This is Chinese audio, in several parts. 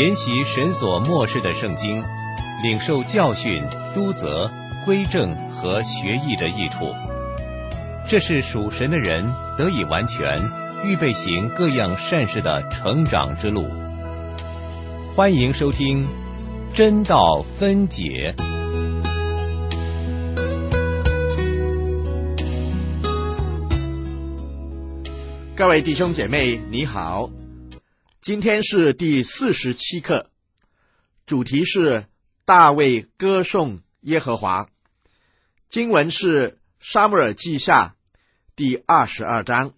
研习神所默示的圣经，领受教训、督责、归正和学艺的益处。这是属神的人得以完全，预备行各样善事的成长之路。欢迎收听真道分解。 各位弟兄姐妹，你好，今天是第47课，主题是大卫歌颂耶和华。经文是撒母耳记下第22章。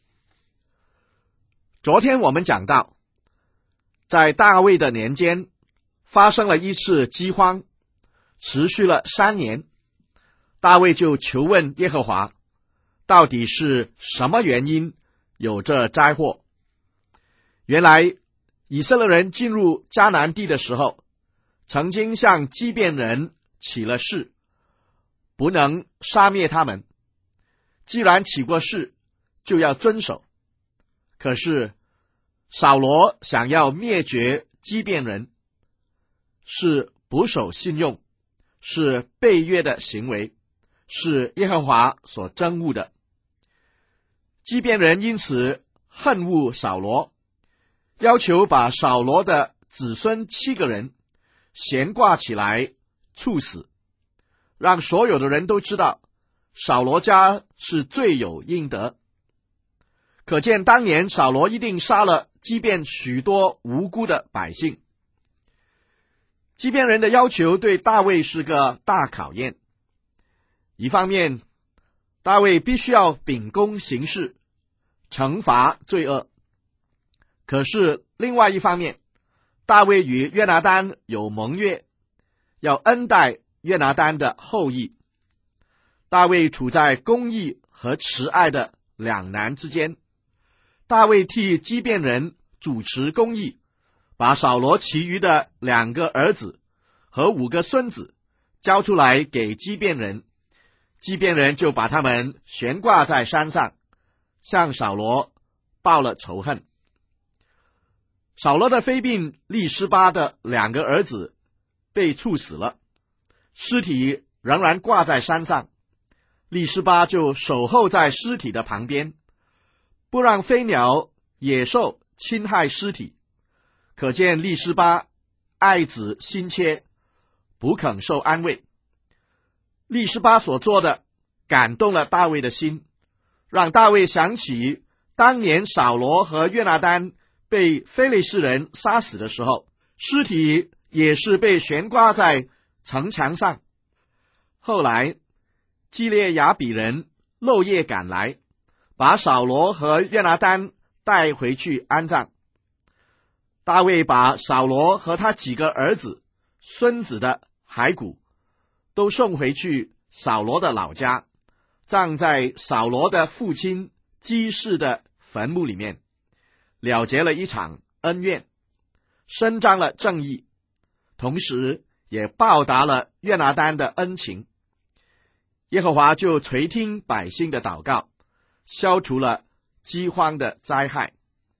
昨天我们讲到，在大卫的年间发生了一次饥荒，持续了3年。大卫就求问耶和华，到底是什么原因有这灾祸？原来以色列人进入迦南地的时候，曾经向基遍人起了誓，不能杀灭他们。既然起过誓，就要遵守。可是扫罗想要灭绝基遍人，是不守信用，是背约的行为，是耶和华所憎恶的。基遍人因此恨恶扫罗，要求把扫罗的子孙7个人悬挂起来处死，让所有的人都知道扫罗家是罪有应得。可见当年扫罗一定杀了基遍许多无辜的百姓。基遍人的要求对大卫是个大考验。一方面，大卫必须要秉公行事，惩罚罪恶。可是另外一方面，大卫与约拿单有盟约，要恩待约拿单的后裔。大卫处在公义和慈爱的两难之间。大卫替基遍人主持公义，把扫罗其余的2个儿子和5个孙子交出来给基遍人，基遍人就把他们悬挂在山上，向扫罗报了仇恨。扫罗的妃嫔利斯巴的2个儿子被处死了，尸体仍然挂在山上，利斯巴就守候在尸体的旁边，不让飞鸟野兽侵害尸体。可见利斯巴爱子心切，不肯受安慰。利斯巴所做的感动了大卫的心，让大卫想起当年扫罗和约拿单被非利士人杀死的时候，尸体也是被悬挂在城墙上。后来基列雅比人漏夜赶来，把扫罗和约拿单带回去安葬。大卫把扫罗和他几个儿子、孙子的骸骨都送回去扫罗的老家，葬在扫罗的父亲基士的坟墓里面，了结了一场恩怨，伸张了正义，同时也报答了约拿单的恩情。耶和华就垂听百姓的祷告，消除了饥荒的灾害。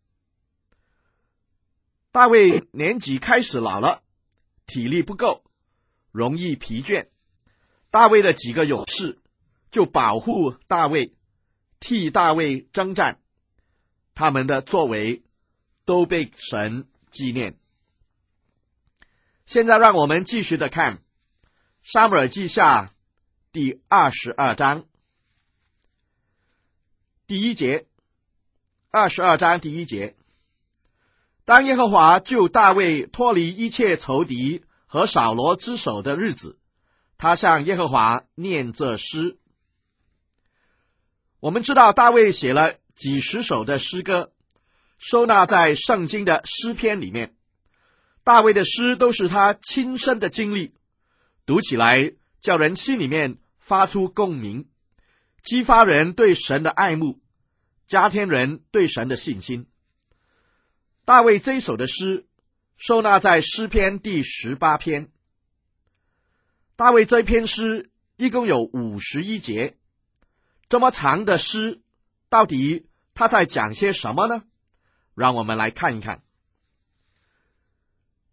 大卫年纪开始老了，体力不够，容易疲倦。大卫的几个勇士就保护大卫，替大卫征战，他们的作为都被神纪念。现在让我们继续的看撒母耳记下第22章第1节。22章第1节，当耶和华救大卫脱离一切仇敌和扫罗之手的日子，他向耶和华念这诗。我们知道大卫写了几十首的诗歌，收纳在圣经的诗篇里面。大卫的诗都是他亲身的经历，读起来叫人心里面发出共鸣，激发人对神的爱慕，加添人对神的信心。大卫这一首的诗收纳在诗篇第18篇。大卫这篇诗一共有51节，这么长的诗，到底他在讲些什么呢？让我们来看一看。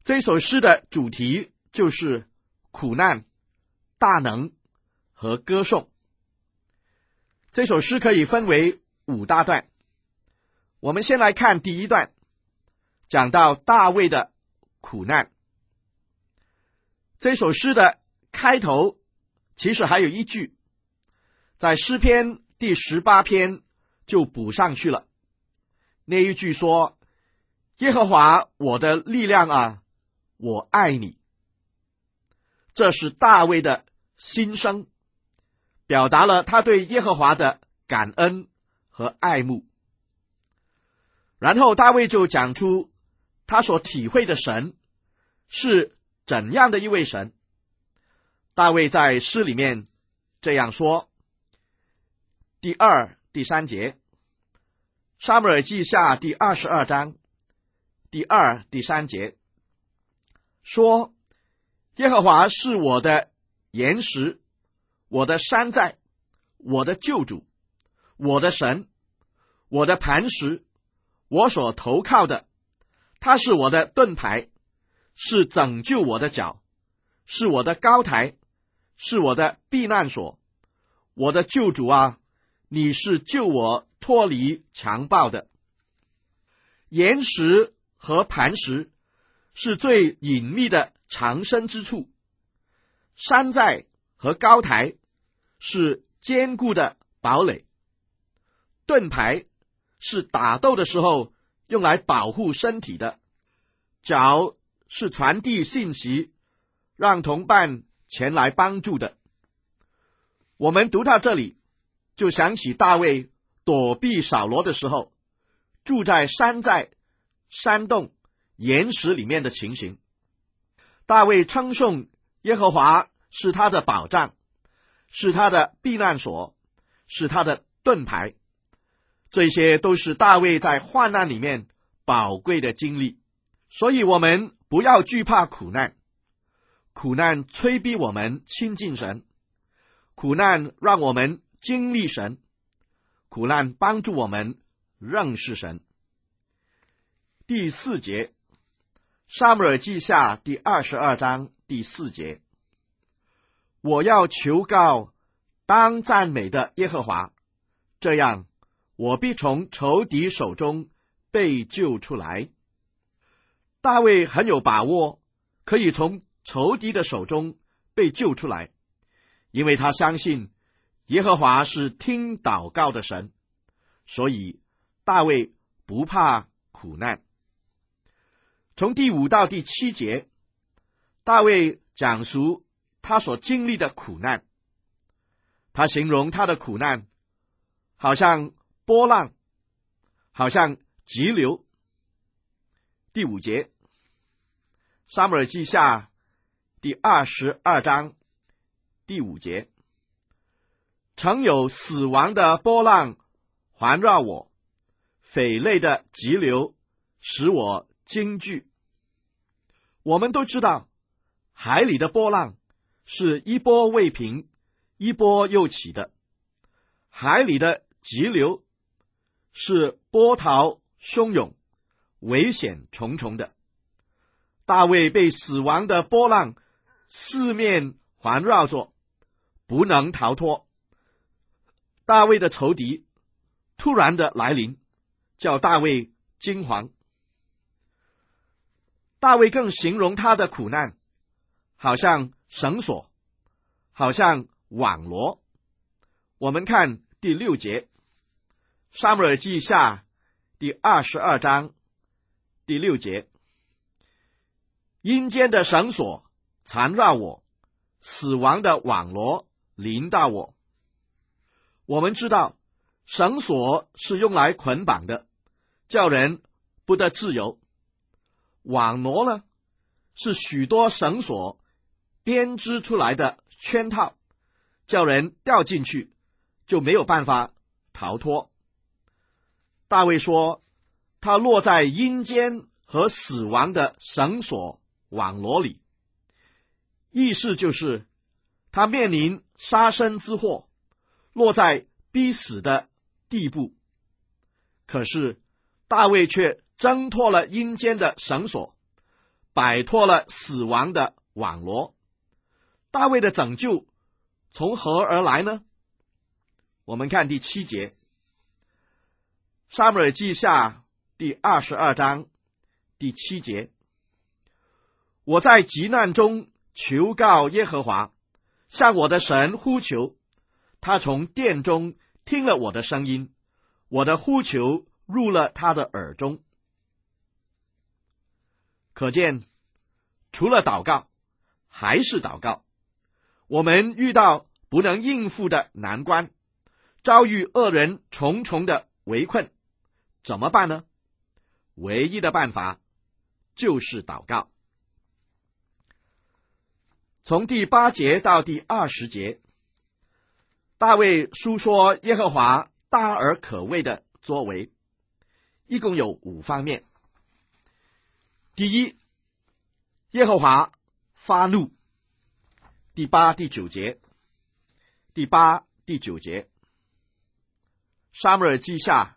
这首诗的主题就是苦难、大能和歌颂。这首诗可以分为5大段。我们先来看第一段，讲到大卫的苦难。这首诗的开头其实还有一句，在诗篇第18篇就补上去了。那一句说：耶和华我的力量啊，我爱你。这是大卫的心声，表达了他对耶和华的感恩和爱慕。然后大卫就讲出他所体会的神是怎样的一位神。大卫在诗里面这样说，第2、第3节，撒母耳记下第22章第2、第3节说：耶和华是我的岩石，我的山寨，我的救主，我的神，我的磐石，我所投靠的。他是我的盾牌，是拯救我的脚，是我的高台，是我的避难所。我的救主啊，你是救我脱离强暴的。岩石和磐石是最隐秘的藏身之处，山寨和高台是坚固的堡垒，盾牌是打斗的时候用来保护身体的，脚是传递信息，让同伴前来帮助的。我们读到这里，就想起大卫躲避扫罗的时候，住在山寨、山洞、岩石里面的情形。大卫称颂耶和华是他的保障，是他的避难所，是他的盾牌。这些都是大卫在患难里面宝贵的经历。所以我们不要惧怕苦难，苦难催逼我们亲近神，苦难让我们经历神，苦难帮助我们认识神。第4节，撒母耳记下第22章第4节，我要求告当赞美的耶和华，这样我必从仇敌手中被救出来。大卫很有把握可以从仇敌的手中被救出来，因为他相信耶和华是听祷告的神，所以大卫不怕苦难。从第5到第7节，大卫讲述他所经历的苦难。他形容他的苦难好像波浪，好像急流。第5节，撒母耳记下第22章第5节，曾有死亡的波浪环绕我，匪类的急流使我惊惧。我们都知道，海里的波浪是一波未平，一波又起的。海里的急流是波涛汹涌，危险重重的。大卫被死亡的波浪四面环绕着，不能逃脱。大卫的仇敌突然的来临，叫大卫惊惶。大卫更形容他的苦难好像绳索，好像网罗。我们看第6节，撒母耳记下第22章第6节，阴间的绳索缠绕我，死亡的网罗临到我。我们知道绳索是用来捆绑的，叫人不得自由。网罗呢，是许多绳索编织出来的圈套，叫人掉进去就没有办法逃脱。大卫说他落在阴间和死亡的绳索网罗里，意思就是他面临杀身之祸，落在逼死的地步。可是大卫却挣脱了阴间的绳索， 摆脱了死亡的网罗。大卫的拯救从何而来呢？我们看第7节，撒母耳记下第22章第7节，我在急难中求告耶和华，向我的神呼求，他从殿中听了我的声音，我的呼求入了他的耳中。可见，除了祷告，还是祷告。我们遇到不能应付的难关，遭遇恶人重重的围困，怎么办呢？唯一的办法就是祷告。从第8节到第20节，大卫述说耶和华大而可畏的作为，一共有5方面。第一，耶和华发怒，第8、第9节，第8、第9节，撒母耳记下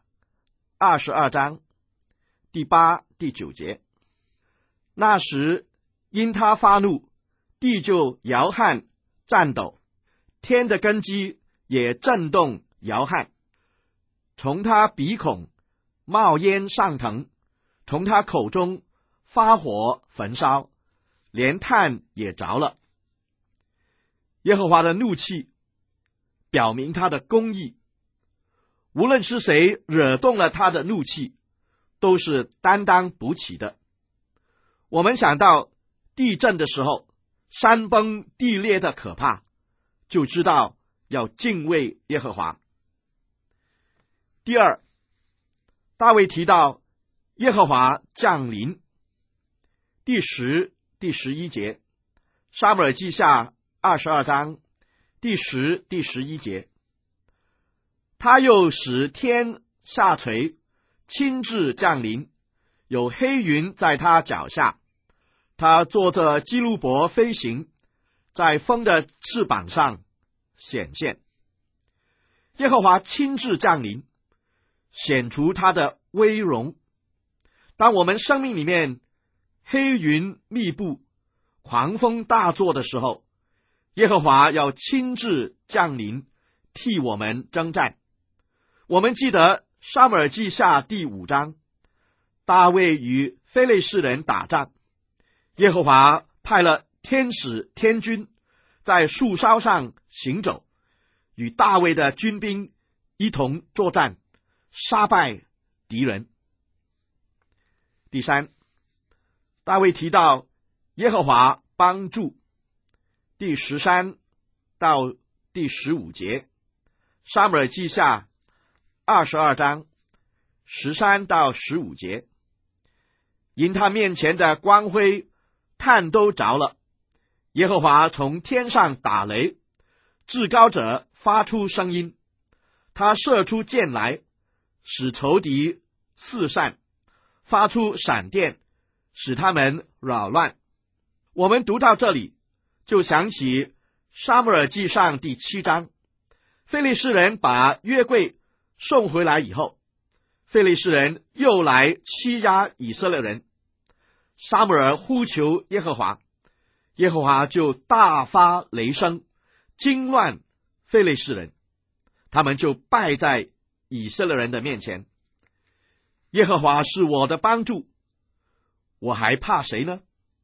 22章第8、第9节。那时因他发怒，地就摇撼颤抖，天的根基也震动摇撼，从他鼻孔冒烟上腾，从他口中发火焚烧，连炭也着了。耶和华的怒气表明他的公义，无论是谁惹动了他的怒气，都是担当不起的。我们想到地震的时候，山崩地裂的可怕，就知道要敬畏耶和华。第二，大卫提到耶和华降临，第10、第11节，撒母耳记下22章第10、第11节。他又使天下垂，亲自降临，有黑云在他脚下，他坐着基路伯飞行，在风的翅膀上显现。耶和华亲自降临，显出他的威荣。当我们生命里面黑云密布，狂风大作的时候，耶和华要亲自降临，替我们征战。我们记得撒母耳记下第5章，大卫与非利士人打仗，耶和华派了天使天军在树梢上行走，与大卫的军兵一同作战，杀败敌人。第三，大卫提到耶和华帮助，第13到第15节，撒母耳记下22章13到15节。因他面前的光辉炭都着了，耶和华从天上打雷，至高者发出声音，他射出箭来，使仇敌四散，发出闪电，使他们扰乱。我们读到这里，就想起撒母耳记上第7章，非利士人把约柜送回来以后，非利士人又来欺压以色列人，撒母耳呼求耶和华，耶和华就大发雷声，惊乱非利士人，他们就败在以色列人的面前。耶和华是我的帮助，我还怕谁呢？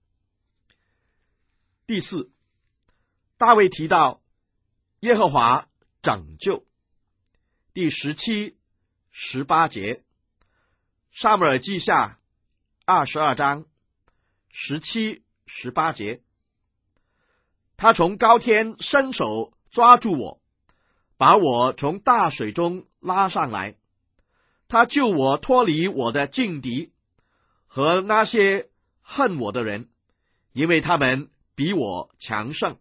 第四，大卫提到耶和华拯救，第17、18节，撒母耳记下22章17、18节。他从高天伸手抓住我，把我从大水中拉上来，他救我脱离我的劲敌和那些恨我的人，因为他们比我强盛。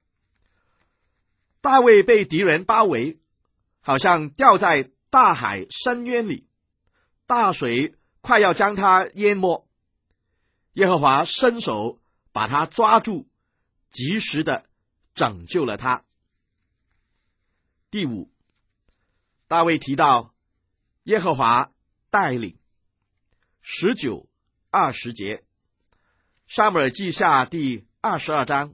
大卫被敌人包围，好像掉在大海深渊里，大水快要将他淹没。耶和华伸手把他抓住，及时的拯救了他。第五，大卫提到耶和华带领，19、20节， 撒母耳记下第22章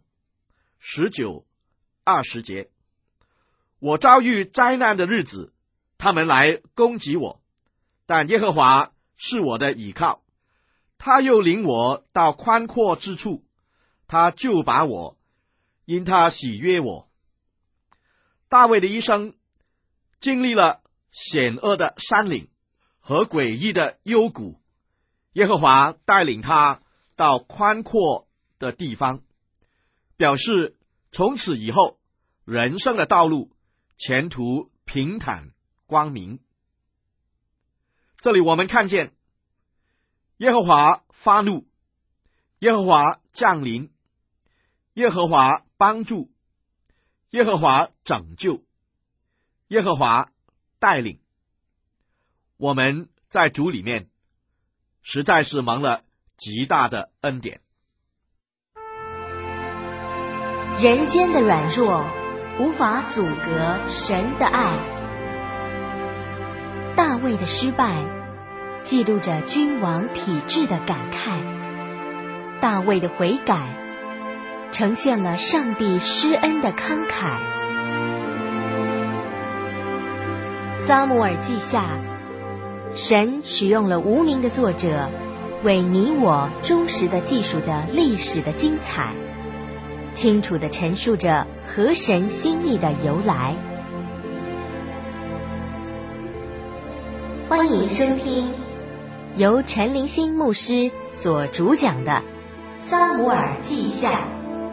19、20节。我遭遇灾难的日子，他们来攻击我，但耶和华是我的倚靠，他又领我到宽阔之处，他救拔我，因他喜悦我。大卫的一生经历了险恶的山岭和诡异的幽谷，耶和华带领他到宽阔的地方，表示从此以后人生的道路前途平坦光明。这里我们看见耶和华发怒，耶和华降临，耶和华帮助，耶和华拯救，耶和华带领。我们在主里面实在是蒙了极大的恩典。 人间的软弱无法阻隔神的爱。大卫的失败记录着君王体制的感慨，大卫的悔改呈现了上帝施恩的慷慨。撒母耳记下，神使用了无名的作者，为你我忠实地记述着历史的精彩，清楚地陈述着合神心意的由来。欢迎收听由陈灵心牧师所主讲的《撒母耳记下》。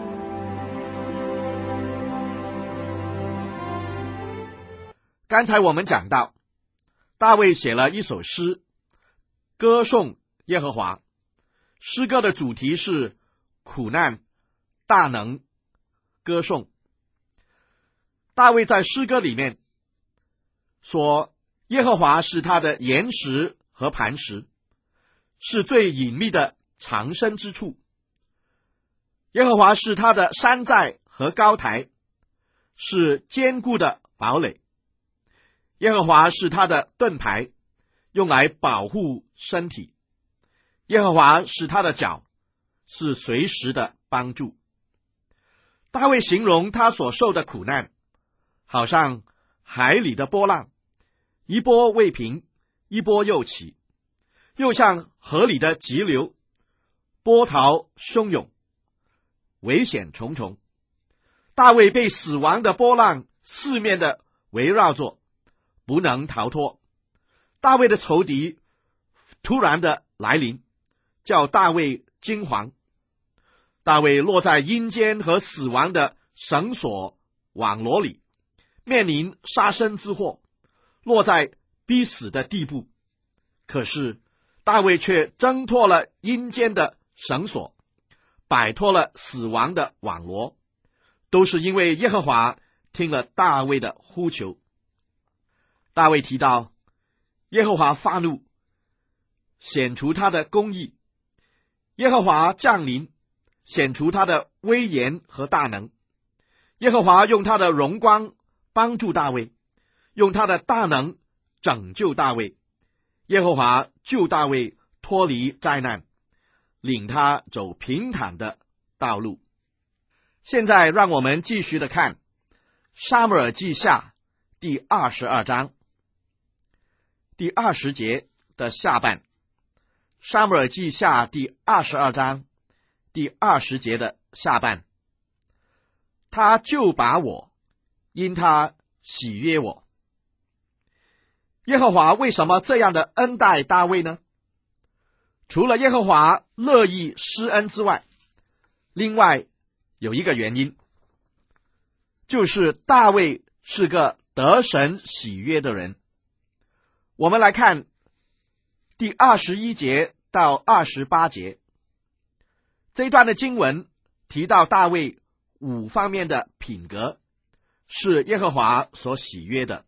刚才我们讲到，大卫写了一首诗，歌颂耶和华。诗歌的主题是苦难、大能、歌颂。大卫在诗歌里面说，耶和华是他的岩石和磐石，是最隐秘的藏身之处。耶和华是他的山寨和高台，是坚固的堡垒。耶和华是他的盾牌，用来保护身体。耶和华是他的脚，是随时的帮助。大卫形容他所受的苦难，好像海里的波浪，一波未平，一波又起，又像河里的急流，波涛汹涌，危险重重。大卫被死亡的波浪四面的围绕着，不能逃脱。大卫的仇敌突然的来临，叫大卫惊惶。大卫落在阴间和死亡的绳索网罗里，面临杀身之祸，落在逼死的地步。可是大卫却挣脱了阴间的绳索，摆脱了死亡的网罗，都是因为耶和华听了大卫的呼求。大卫提到耶和华发怒，显出他的公义；耶和华降临，显出他的威严和大能。耶和华用他的荣光帮助大卫，用他的大能拯救大卫。耶和华救大卫脱离灾难，领他走平坦的道路。现在让我们继续的看撒母耳记下第22章第20节的下半。撒母耳记下第22章第20节的下半。他救拔我，因他喜悦我。耶和华为什么这样的恩待大卫呢？除了耶和华乐意施恩之外，另外有一个原因，就是大卫是个得神喜悦的人。我们来看第21节到28节，这一段的经文提到大卫5方面的品格是耶和华所喜悦的。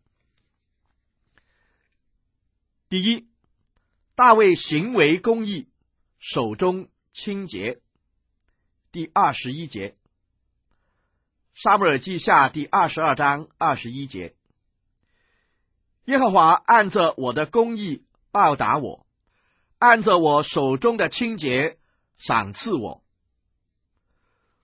第一，大卫行为公义，手中清洁。第21节，撒母耳记下第22章21节，耶和华按着我的公义报答我，按着我手中的清洁赏赐我。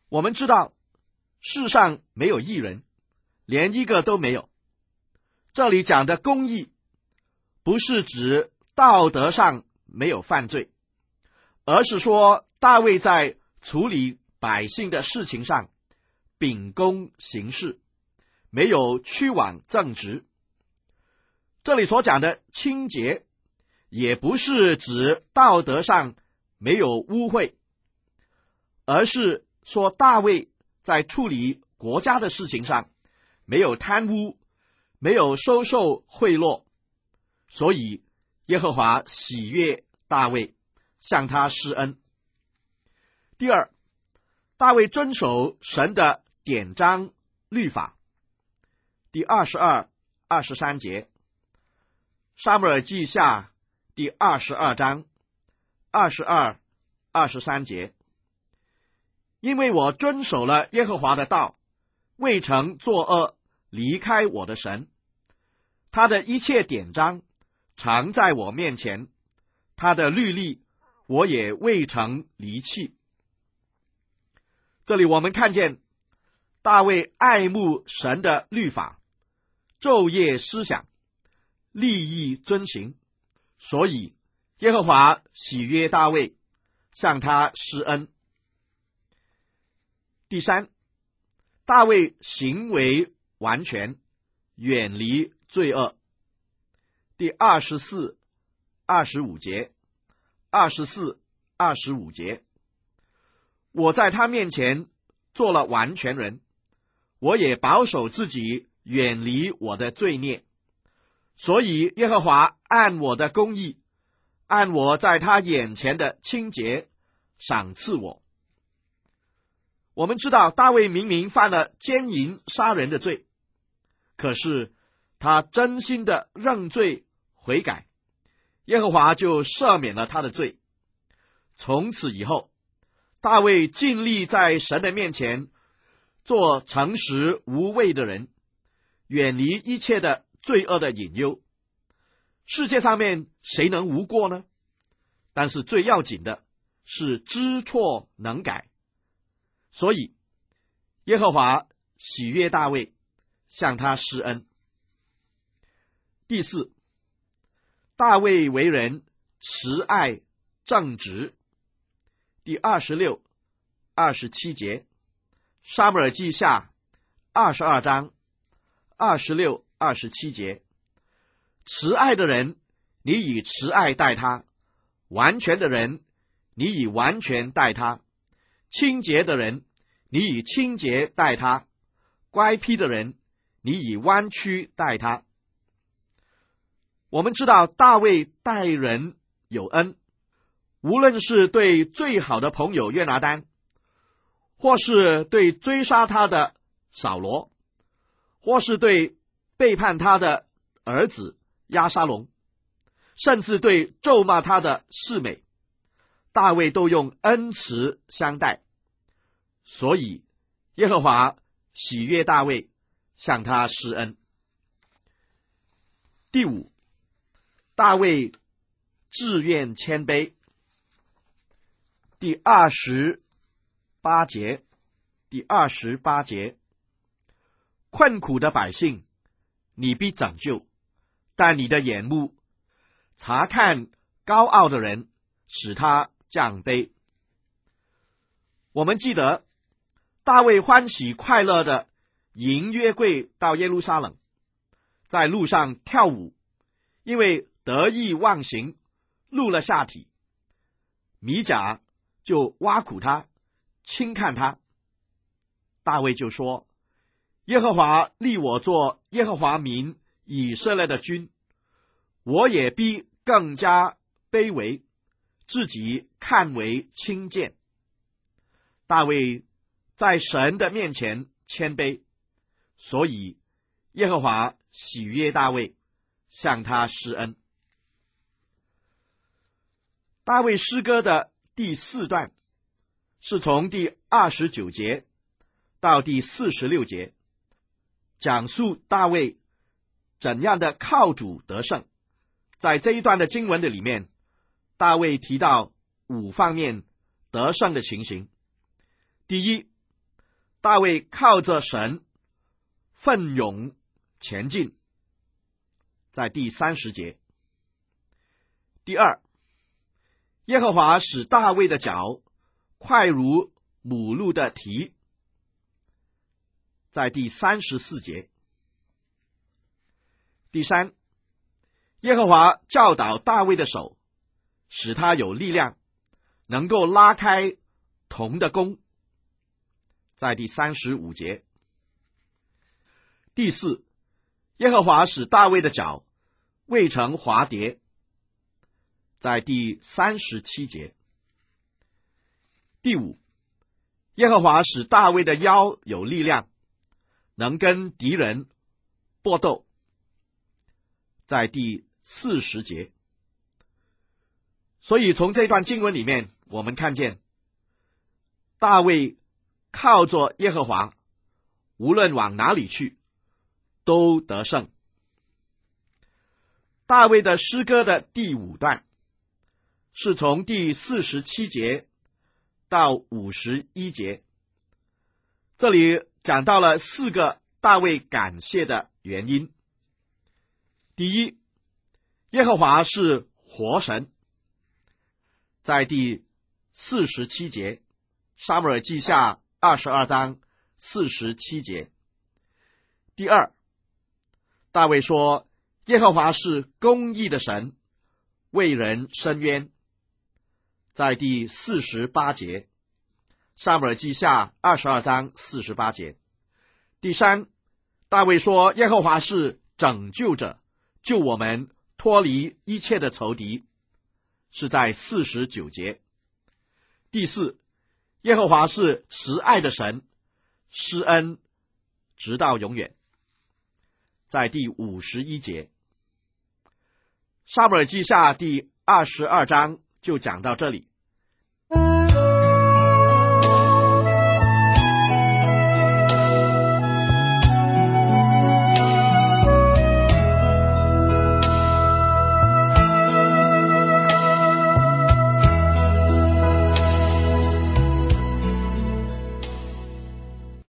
我们知道世上没有义人，连一个都没有。这里讲的公义不是指道德上没有犯罪，而是说大卫在处理百姓的事情上秉公行事，没有屈枉正直。这里所讲的清洁也不是指道德上没有污秽，而是说大卫在处理国家的事情上没有贪污，没有收受贿赂，所以耶和华喜悦大卫，向他施恩。第二，大卫遵守神的典章律法。第22、23节，撒母耳记下第22章22、23节，因为我遵守了耶和华的道，未曾作恶，离开我的神，他的一切典章常在我面前，他的律例我也未曾离弃。这里我们看见大卫爱慕神的律法，昼夜思想，立意遵行，所以耶和华喜悦大卫，向他施恩。第三，大卫行为完全，远离罪恶。第24、25节，24、25节，我在他面前做了完全人，我也保守自己远离我的罪孽，所以耶和华按我的公义，按我在他眼前的清洁赏赐我。我们知道大卫明明犯了奸淫杀人的罪，可是他真心的认罪悔改，耶和华就赦免了他的罪。从此以后，大卫尽力在神的面前做诚实无畏的人，远离一切的罪恶的引诱。世界上面谁能无过呢？但是最要紧的是知错能改。所以耶和华喜悦大卫，向他施恩。第四，大卫为人慈爱正直。第26、27节，撒母耳记下22章26、27节，慈爱的人，你以慈爱待他；完全的人，你以完全待他；清洁的人，你以清洁待他；乖僻的人，你以弯曲待他。我们知道大卫待人有恩，无论是对最好的朋友约拿单，或是对追杀他的扫罗，或是对背叛他的儿子押沙龙，甚至对咒骂他的示每，大卫都用恩慈相待，所以耶和华喜悦大卫，向他施恩。第五，大卫自愿谦卑。第28节，第28节，困苦的百姓，你必拯救，但你的眼目察看高傲的人，使他降卑。我们记得大卫欢喜快乐的迎约柜到耶路撒冷，在路上跳舞，因为得意忘形，露了下体。米甲就挖苦他，轻看他。大卫就说，耶和华立我做耶和华民以色列的君，我也必更加卑微，自己看为轻贱。大卫在神的面前谦卑，所以耶和华喜悦大卫，向他施恩。大卫诗歌的第4段是从第29节到第46节，讲述大卫怎样的靠主得胜。在这一段的经文的里面，大卫提到5方面得胜的情形。第一， 大卫靠着神奋勇前进，在第30节。第二，耶和华使大卫的脚快如母鹿的蹄，在第34节。第三，耶和华教导大卫的手，使他有力量，能够拉开铜的弓，在第35节。第四，耶和华使大卫的脚未曾滑跌，在第37节。第五，耶和华使大卫的腰有力量，能跟敌人搏斗，在第40节。所以从这段经文里面，我们看见大卫靠着耶和华，无论往哪里去都得胜。大卫的诗歌的第5段是从第47节到51节，这里讲到了4个大卫感谢的原因。第一，耶和华是活神，在第47节，撒母耳记下22章47节。第二，大卫说耶和华是公义的神，为人伸冤，在第48节，撒母耳记下22章48节。第三，大卫说耶和华是拯救者，救我们脱离一切的仇敌，是在49节。第四，耶和华是慈爱的神，施恩直到永远，在第51节。撒母耳记下第22章就讲到这里。